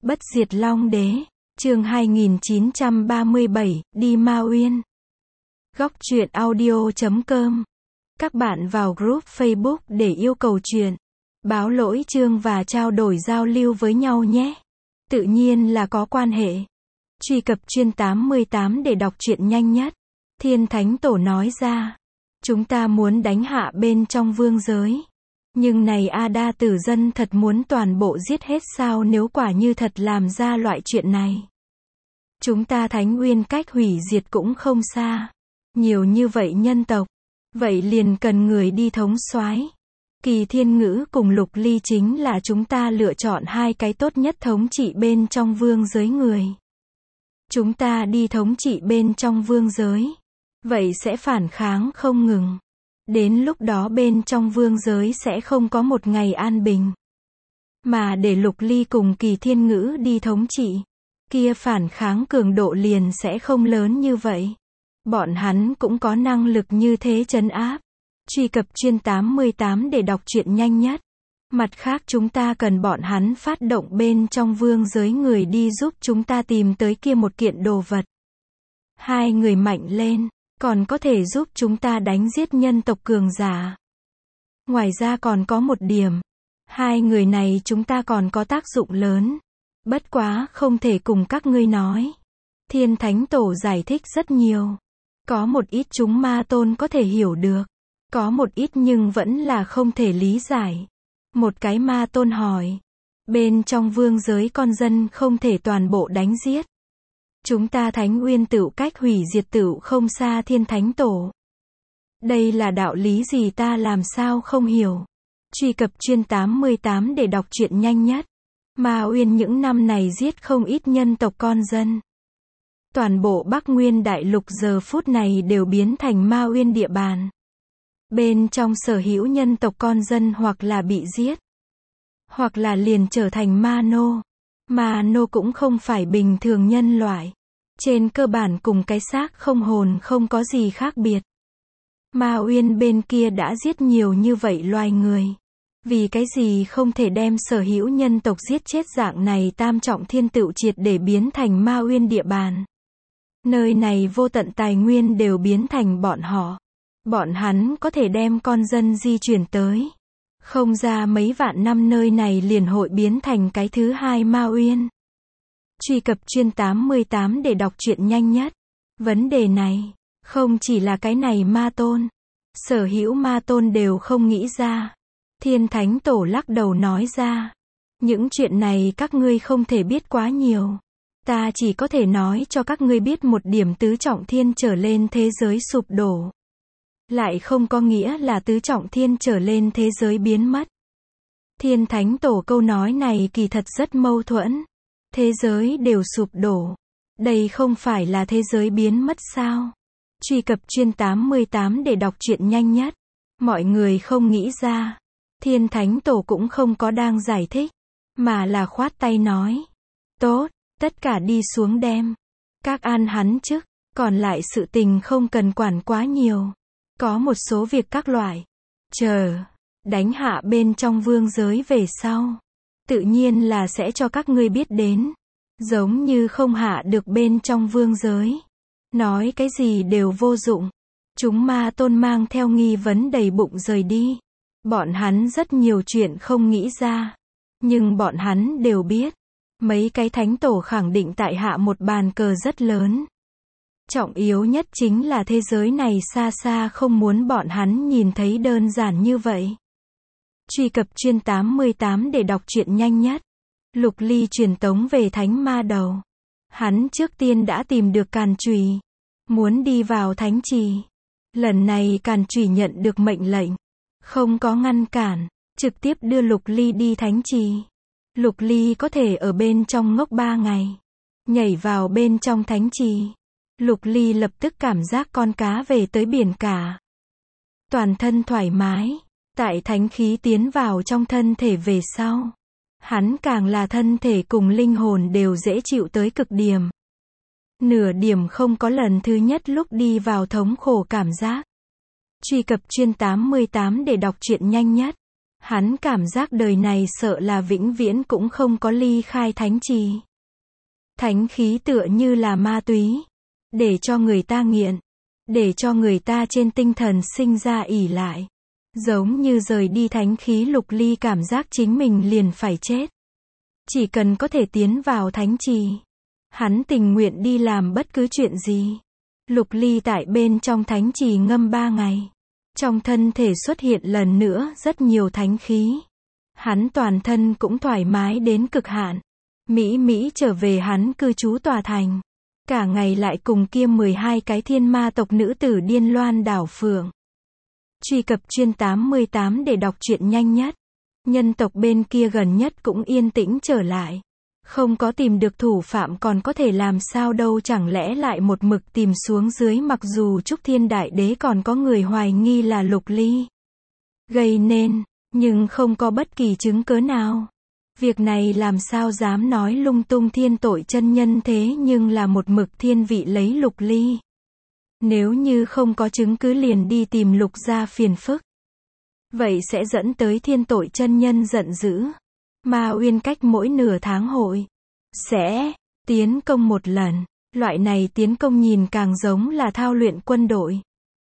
Bất diệt Long Đế, chương 2937, đi Ma Uyên. Góc truyện audio.com. Các bạn vào group Facebook để yêu cầu truyện, báo lỗi chương và trao đổi giao lưu với nhau nhé. Tự nhiên là có quan hệ. Truy cập chuyên 88 để đọc truyện nhanh nhất. Thiên Thánh Tổ nói ra, chúng ta muốn đánh hạ bên trong vương giới. Nhưng này A Đa tử dân thật muốn toàn bộ giết hết sao nếu quả như thật làm ra loại chuyện này. Chúng ta Thánh Uyên cách hủy diệt cũng không xa. Nhiều như vậy nhân tộc. Vậy liền cần người đi thống soái. Kỳ Thiên Ngữ cùng Lục Ly chính là chúng ta lựa chọn hai cái tốt nhất thống trị bên trong vương giới người. Chúng ta đi thống trị bên trong vương giới. Vậy sẽ phản kháng không ngừng. Đến lúc đó bên trong vương giới sẽ không có một ngày an bình. Mà để Lục Ly cùng Kỳ Thiên Ngữ đi thống trị, kia phản kháng cường độ liền sẽ không lớn như vậy. Bọn hắn cũng có năng lực như thế trấn áp. Truy cập chuyên 88 để đọc truyện nhanh nhất. Mặt khác chúng ta cần bọn hắn phát động bên trong vương giới người đi giúp chúng ta tìm tới kia một kiện đồ vật. Hai người mạnh lên, còn có thể giúp chúng ta đánh giết nhân tộc cường giả. Ngoài ra còn có một điểm. Hai người này chúng ta còn có tác dụng lớn. Bất quá không thể cùng các ngươi nói. Thiên Thánh Tổ giải thích rất nhiều. Có một ít chúng ma tôn có thể hiểu được. Có một ít nhưng vẫn là không thể lý giải. Một cái ma tôn hỏi. Bên trong vương giới con dân không thể toàn bộ đánh giết. Chúng ta Thánh Uyên tựu cách hủy diệt tựu không xa Thiên Thánh Tổ. Đây là đạo lý gì ta làm sao không hiểu. Truy cập chuyên 88 để đọc truyện nhanh nhất. Ma Uyên những năm này giết không ít nhân tộc con dân. Toàn bộ Bắc Nguyên Đại Lục giờ phút này đều biến thành Ma Uyên địa bàn. Bên trong sở hữu nhân tộc con dân hoặc là bị giết, hoặc là liền trở thành ma nô. Ma nô cũng không phải bình thường nhân loại. Trên cơ bản cùng cái xác không hồn không có gì khác biệt. Ma Uyên bên kia đã giết nhiều như vậy loài người. Vì cái gì không thể đem sở hữu nhân tộc giết chết dạng này tam trọng thiên tựu triệt để biến thành Ma Uyên địa bàn. Nơi này vô tận tài nguyên đều biến thành bọn họ. Bọn hắn có thể đem con dân di chuyển tới. Không ra mấy vạn năm nơi này liền hội biến thành cái thứ hai Ma Uyên. Truy cập chuyên 88 để đọc truyện nhanh nhất. Vấn đề này, không chỉ là cái này ma tôn. Sở hữu ma tôn đều không nghĩ ra. Thiên Thánh Tổ lắc đầu nói ra. Những chuyện này các ngươi không thể biết quá nhiều. Ta chỉ có thể nói cho các ngươi biết một điểm tứ trọng thiên trở lên thế giới sụp đổ. Lại không có nghĩa là tứ trọng thiên trở lên thế giới biến mất. Thiên Thánh Tổ câu nói này kỳ thật rất mâu thuẫn. Thế giới đều sụp đổ. Đây không phải là thế giới biến mất sao? Truy cập chuyên 88 để đọc truyện nhanh nhất. Mọi người không nghĩ ra. Thiên Thánh Tổ cũng không có đang giải thích. Mà là khoát tay nói. Tốt, tất cả đi xuống đem. Các an hắn chức. Còn lại sự tình không cần quản quá nhiều. Có một số việc các loại. Chờ. Đánh hạ bên trong vương giới về sau. Tự nhiên là sẽ cho các ngươi biết đến. Giống như không hạ được bên trong vương giới. Nói cái gì đều vô dụng. Chúng ma tôn mang theo nghi vấn đầy bụng rời đi. Bọn hắn rất nhiều chuyện không nghĩ ra. Nhưng bọn hắn đều biết. Mấy cái thánh tổ khẳng định tại hạ một bàn cờ rất lớn. Trọng yếu nhất chính là thế giới này xa xa không muốn bọn hắn nhìn thấy đơn giản như vậy. Truy cập chuyên 88 để đọc truyện nhanh nhất. Lục Ly truyền tống về Thánh Ma Đầu. Hắn trước tiên đã tìm được Càn Chùy. Muốn đi vào Thánh Trì. Lần này Càn Chùy nhận được mệnh lệnh. Không có ngăn cản. Trực tiếp đưa Lục Ly đi Thánh Trì. Lục Ly có thể ở bên trong ngốc 3 ngày. Nhảy vào bên trong Thánh Trì. Lục Ly lập tức cảm giác con cá về tới biển cả. Toàn thân thoải mái. Tại thánh khí tiến vào trong thân thể về sau. Hắn càng là thân thể cùng linh hồn đều dễ chịu tới cực điểm. Nửa điểm không có lần thứ nhất lúc đi vào thống khổ cảm giác. Truy cập chuyên 88 để đọc truyện nhanh nhất. Hắn cảm giác đời này sợ là vĩnh viễn cũng không có ly khai thánh trì. Thánh khí tựa như là ma túy, để cho người ta nghiện, để cho người ta trên tinh thần sinh ra ỷ lại. Giống như rời đi thánh khí, Lục Ly cảm giác chính mình liền phải chết. Chỉ cần có thể tiến vào thánh trì, hắn tình nguyện đi làm bất cứ chuyện gì. Lục Ly tại bên trong thánh trì ngâm 3 ngày. Trong thân thể xuất hiện lần nữa rất nhiều thánh khí. Hắn toàn thân cũng thoải mái đến cực hạn. Mỹ trở về hắn cư trú tòa thành. Cả ngày lại cùng kia 12 cái thiên ma tộc nữ tử điên loan đảo phượng. Truy cập chuyên 88 để đọc truyện nhanh nhất. Nhân tộc bên kia gần nhất cũng yên tĩnh trở lại. Không có tìm được thủ phạm còn có thể làm sao đâu, chẳng lẽ lại một mực tìm xuống dưới, mặc dù Trúc Thiên Đại Đế còn có người hoài nghi là Lục Ly gây nên, nhưng không có bất kỳ chứng cớ nào. Việc này làm sao dám nói lung tung, Thiên Tội chân nhân thế nhưng là một mực thiên vị lấy Lục Ly. Nếu như không có chứng cứ liền đi tìm Lục gia phiền phức, vậy sẽ dẫn tới Thiên Tội chân nhân giận dữ. Ma Uyên cách mỗi nửa tháng hội sẽ tiến công một lần. Loại này tiến công nhìn càng giống là thao luyện quân đội.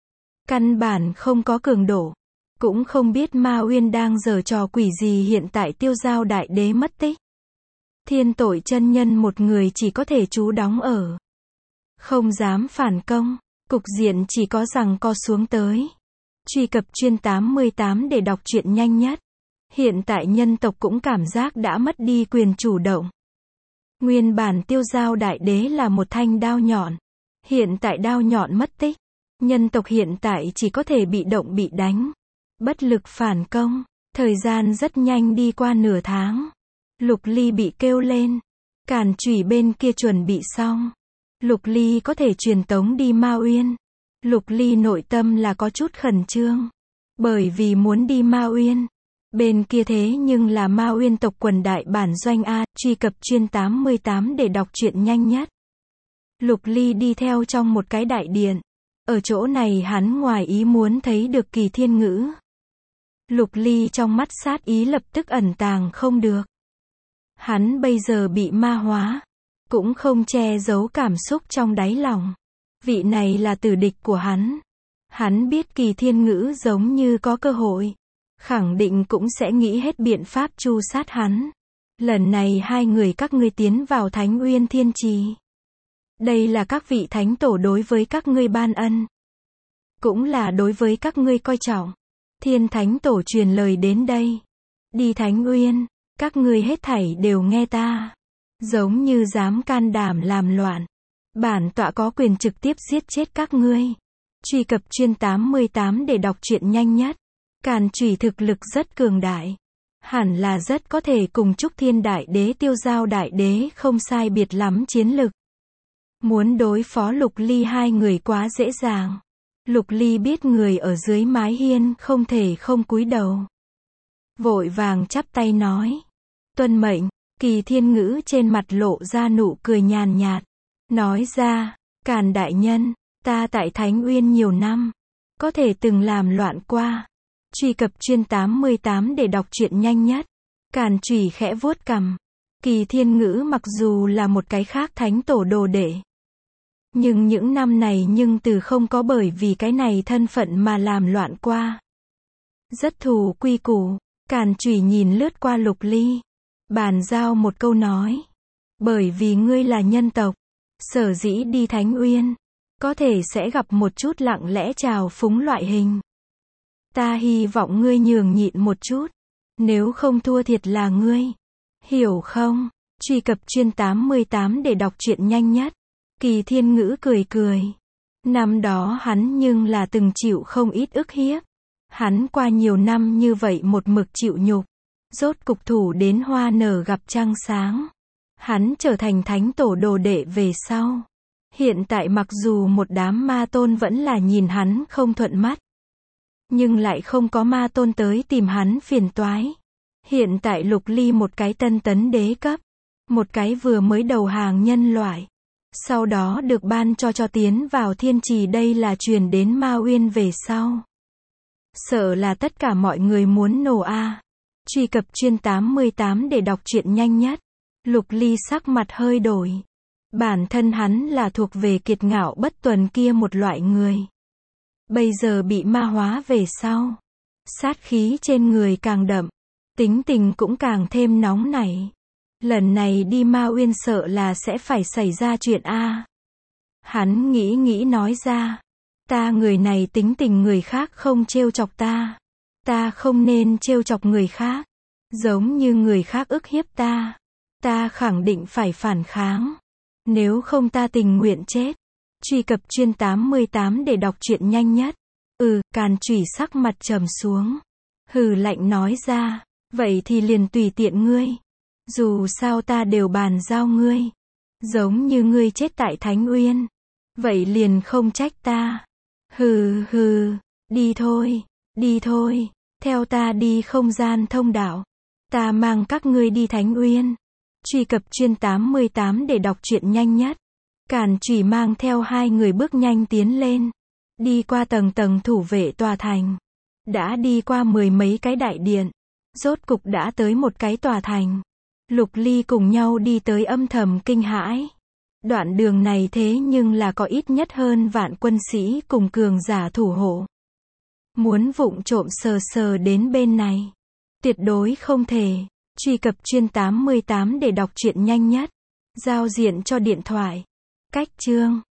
Căn bản không có cường độ. Cũng không biết Ma Uyên đang giở trò quỷ gì. Hiện tại Tiêu Giao Đại Đế mất tích. Thiên Tội chân nhân một người chỉ có thể trú đóng ở, không dám phản công. Cục diện chỉ có rằng co xuống tới. Truy cập chuyên 88 để đọc truyện nhanh nhất. Hiện tại nhân tộc cũng cảm giác đã mất đi quyền chủ động. Nguyên bản Tiêu Giao Đại Đế là một thanh đao nhọn. Hiện tại đao nhọn mất tích. Nhân tộc hiện tại chỉ có thể bị động bị đánh. Bất lực phản công. Thời gian rất nhanh đi qua nửa tháng. Lục Ly bị kêu lên. Càn Chủy bên kia chuẩn bị xong. Lục Ly có thể truyền tống đi Ma Uyên. Lục Ly nội tâm là có chút khẩn trương. Bởi vì muốn đi Ma Uyên. Bên kia thế nhưng là Ma Uyên tộc quần đại bản doanh A. Truy cập chuyên 88 để đọc truyện nhanh nhất. Lục Ly đi theo trong một cái đại điện. Ở chỗ này hắn ngoài ý muốn thấy được Kỳ Thiên Ngữ. Lục Ly trong mắt sát ý lập tức ẩn tàng không được. Hắn bây giờ bị ma hóa, cũng không che giấu cảm xúc trong đáy lòng. Vị này là tử địch của hắn. Hắn biết Kỳ Thiên Ngữ giống như có cơ hội, khẳng định cũng sẽ nghĩ hết biện pháp tru sát hắn. Lần này hai người các ngươi tiến vào Thánh Uyên Thiên Trì. Đây là các vị thánh tổ đối với các ngươi ban ân. Cũng là đối với các ngươi coi trọng. Thiên Thánh Tổ truyền lời đến đây. Đi Thánh Uyên, các ngươi hết thảy đều nghe ta. Giống như dám can đảm làm loạn, bản tọa có quyền trực tiếp giết chết các ngươi. Truy cập chuyên 88 để đọc truyện nhanh nhất. Càn Chủy thực lực rất cường đại. Hẳn là rất có thể cùng Trúc Thiên Đại Đế Tiêu Giao Đại Đế không sai biệt lắm chiến lực. Muốn đối phó Lục Ly hai người quá dễ dàng. Lục Ly biết người ở dưới mái hiên không thể không cúi đầu. Vội vàng chắp tay nói. Tuân mệnh. Kỳ Thiên Ngữ trên mặt lộ ra nụ cười nhàn nhạt. Nói ra, Càn đại nhân, ta tại Thánh Uyên nhiều năm. Có thể từng làm loạn qua. Truy cập chuyên 88 để đọc truyện nhanh nhất. Càn Chủy khẽ vuốt cằm. Kỳ Thiên Ngữ mặc dù là một cái khác thánh tổ đồ đệ, nhưng những năm này nhưng từ không có bởi vì cái này thân phận mà làm loạn qua. Rất thủ quy củ. Càn Chủy nhìn lướt qua Lục Ly, bàn giao một câu nói. Bởi vì ngươi là nhân tộc, sở dĩ đi Thánh Uyên, có thể sẽ gặp một chút lặng lẽ trào phúng loại hình. Ta hy vọng ngươi nhường nhịn một chút. Nếu không thua thiệt là ngươi. Hiểu không? Truy cập chuyên 88 để đọc truyện nhanh nhất. Kỳ Thiên Ngữ cười cười. Năm đó hắn nhưng là từng chịu không ít ức hiếp. Hắn qua nhiều năm như vậy một mực chịu nhục. Rốt cục thủ đến hoa nở gặp trăng sáng. Hắn trở thành thánh tổ đồ đệ về sau. Hiện tại mặc dù một đám ma tôn vẫn là nhìn hắn không thuận mắt, nhưng lại không có ma tôn tới tìm hắn phiền toái. Hiện tại Lục Ly một cái tân tấn đế cấp, một cái vừa mới đầu hàng nhân loại, sau đó được ban cho tiến vào thiên trì, đây là truyền đến Ma Uyên về sau. Sợ là tất cả mọi người muốn nổ a. Truy cập chuyên 88 để đọc truyện nhanh nhất. Lục Ly sắc mặt hơi đổi. Bản thân hắn là thuộc về kiệt ngạo bất tuần kia một loại người. Bây giờ bị ma hóa về sau. Sát khí trên người càng đậm. Tính tình cũng càng thêm nóng nảy. Lần này đi Ma Uyên sợ là sẽ phải xảy ra chuyện a. Hắn nghĩ nói ra. Ta người này tính tình người khác không trêu chọc ta. Ta không nên trêu chọc người khác. Giống như người khác ức hiếp ta. Ta khẳng định phải phản kháng. Nếu không ta tình nguyện chết. Truy cập chuyên 88 để đọc truyện nhanh nhất. Càn Chủy sắc mặt trầm xuống. Hừ lạnh nói ra. Vậy thì liền tùy tiện ngươi. Dù sao ta đều bàn giao ngươi. Giống như ngươi chết tại Thánh Uyên. Vậy liền không trách ta. Hừ, đi thôi. Theo ta đi không gian thông đạo. Ta mang các ngươi đi Thánh Uyên. Truy cập chuyên 88 để đọc truyện nhanh nhất. Càn Chủy mang theo hai người bước nhanh tiến lên. Đi qua tầng thủ vệ tòa thành. Đã đi qua mười mấy cái đại điện. Rốt cục đã tới một cái tòa thành. Lục Ly cùng nhau đi tới âm thầm kinh hãi. Đoạn đường này thế nhưng là có ít nhất hơn vạn quân sĩ cùng cường giả thủ hộ. Muốn vụng trộm sờ đến bên này. Tuyệt đối không thể. Truy cập chuyên 88 để đọc truyện nhanh nhất. Giao diện cho điện thoại. Cách chương